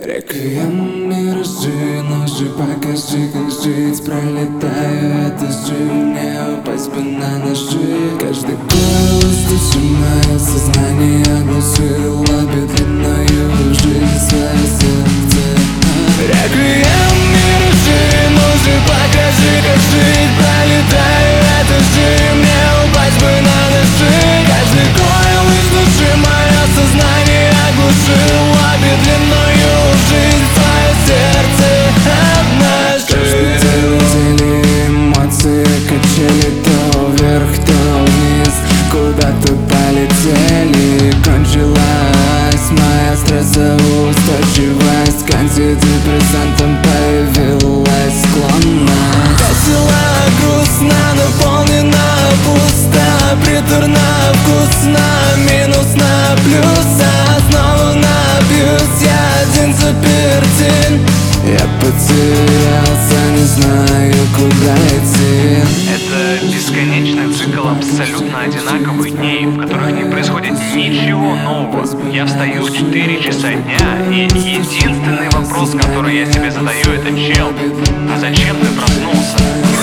Реквием миражи, ножи, покажи, как жить. Пролетаю эту жизнь, мне упасть бы на ножи. Каждый голос души мое сознание оглушил, лобит длинною жизнь свое сердце. Реквием миражи, ножи, покажи, как жить. Пролетаю эту жизнь, мне упасть бы на ножи. Каждый голос души мое сознание оглушил, лобит длинною жизнь свое сердце однажды. Каждый день эмоции качели то вверх, то вниз, куда-то полетели. Кончилась моя стрессоустойчивость, к антидепрессантам появилась склонность. Весело, грустно, наполнено, пусто, приторно, вкусно, минус на плюс, а снова набьюсь, я один заперти. Я потерялся, не знаю, куда идти. Это бесконечный цикл абсолютно одинаковых дней, в которых не происходит ничего нового. Я встаю в 4 часа дня, и единственный вопрос, который я себе задаю, это: чел, а зачем ты проснулся?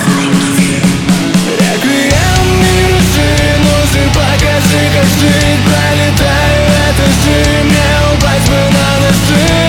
Реквием миражи, ножи, покажи, как жить. Пролетаю эту жизнь, мне упасть бы на ножи.